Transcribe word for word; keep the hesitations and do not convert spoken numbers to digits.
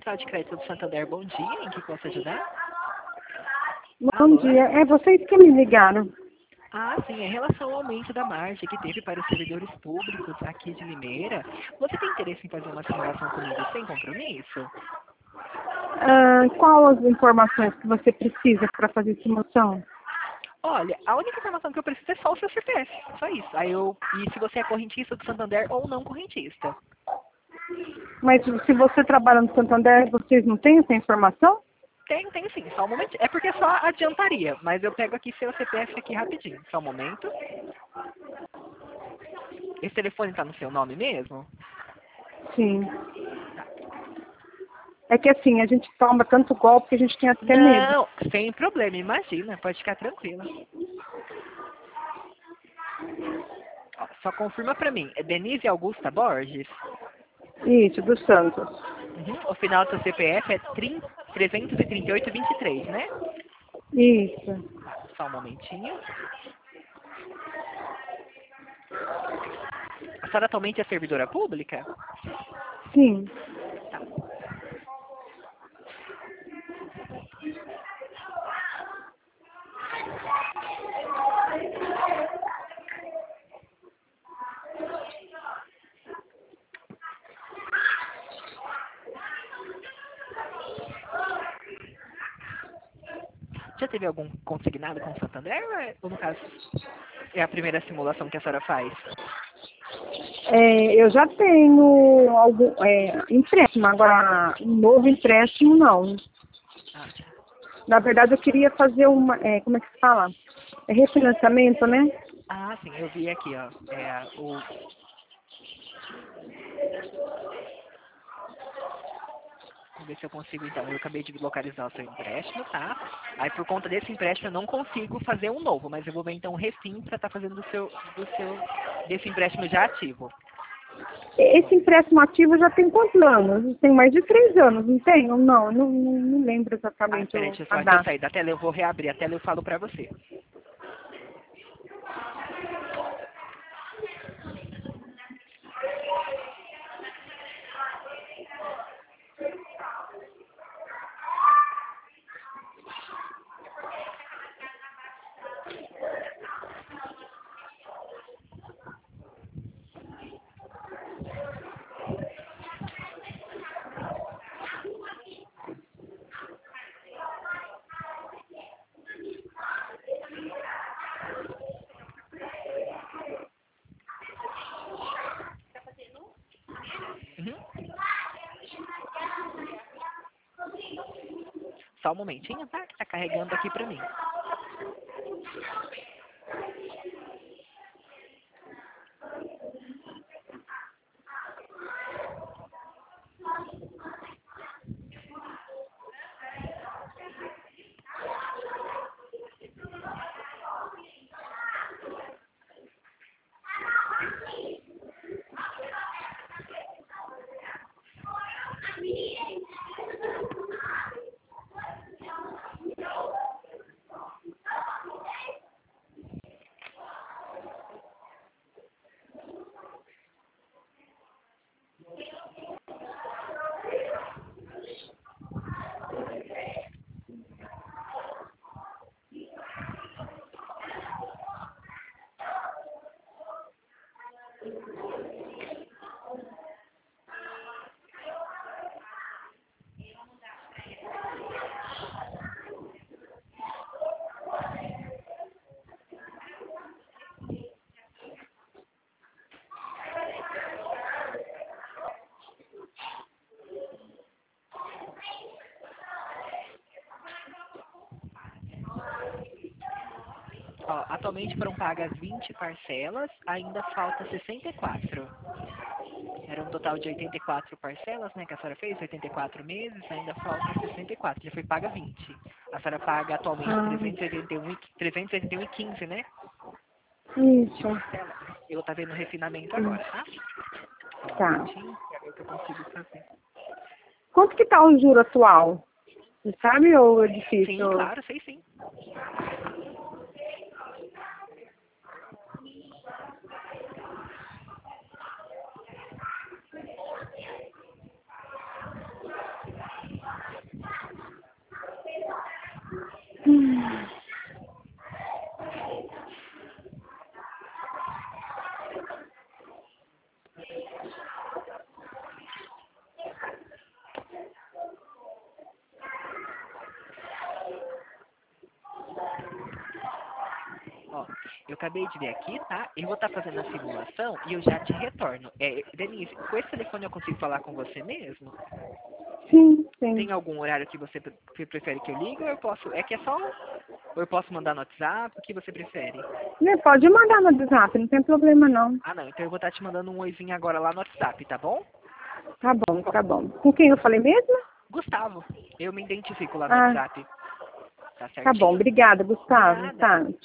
Central de Crédito do Santander, bom dia. Em que posso ajudar? Bom Alô? dia, é vocês que me ligaram. Ah, sim, em relação ao aumento da margem que teve para os servidores públicos aqui de Limeira, você tem interesse em fazer uma simulação comigo sem compromisso? Ah, qual as informações que você precisa para fazer simulação? Olha, a única informação que eu preciso é só o seu C P F, só isso. Aí eu, e se você é correntista do Santander ou não correntista. Mas se você trabalha no Santander, vocês não têm essa informação? Tem, tem sim, só um momento. É porque só adiantaria, mas eu pego aqui seu C P F aqui rapidinho, só um momento. Esse telefone tá no seu nome mesmo? Sim. É que assim, a gente toma tanto golpe que a gente tem até medo. Não, sem problema, imagina, pode ficar tranquila. Ó, só confirma pra mim, é Denise Augusta Borges? Isso, dos Santos. Uhum. O final do seu C P F é trezentos e trinta e oito, vinte e três, né? Isso. Tá, só um momentinho. A senhora atualmente é servidora pública? Sim. Tá. Já teve algum consignado com o Santander? Ou, é- ou no caso, é a primeira simulação que a senhora faz? É, eu já tenho algum é, empréstimo, agora um novo empréstimo não. Ah, Na verdade eu queria fazer uma, é, como é que se fala? É refinanciamento, né? ah, sim, eu vi aqui, ó. É o. Vamos ver se eu consigo então. Eu acabei de localizar o seu empréstimo, tá? Aí por conta desse empréstimo eu não consigo fazer um novo, mas eu vou ver então o refim para estar fazendo do seu, do seu, desse empréstimo já ativo. Esse empréstimo ativo já tem quantos anos? Tem mais de três anos, não tem? Ou não? Eu não, não, não lembro Ah, exatamente peraí, o- deixa eu a só, deixa eu data. sair da tela, eu vou reabrir a tela e eu falo pra você. Uhum. Só um momentinho, tá? Que tá carregando aqui pra mim. Ó, atualmente foram pagas vinte parcelas, ainda falta sessenta e quatro. Era um total de oitenta e quatro parcelas, né, que a senhora fez, oitenta e quatro meses, ainda falta sessenta e quatro, já foi paga vinte. A senhora paga atualmente Ah, trezentos e oitenta e um, e- trezentos e oitenta e um e quinze, né, de isso. parcela. Eu tá vendo o refinamento agora, tá? Só um Tá. momentinho, pra ver o que eu consigo fazer. Quanto que tá o juro atual? Você sabe ou é Sim, difícil? claro, sei sim. Hum. Ó, eu acabei de ver aqui, tá? Eu vou estar fazendo a simulação e eu já te retorno. É, Denise, com esse telefone eu consigo falar com você mesmo? Sim, sim. Tem algum horário que você pre- que prefere que eu ligue ou eu posso... É que é só... Ou eu posso mandar no WhatsApp? O que você prefere? Né, pode mandar no WhatsApp, não tem problema não. Ah, não. Então eu vou estar te mandando um oizinho agora lá no WhatsApp, tá bom? Tá bom, tá bom. Com quem eu falei mesmo? Gustavo, eu me identifico lá no Ah, WhatsApp. Tá tá bom. certinho? Obrigada, De Gustavo. nada. Tá.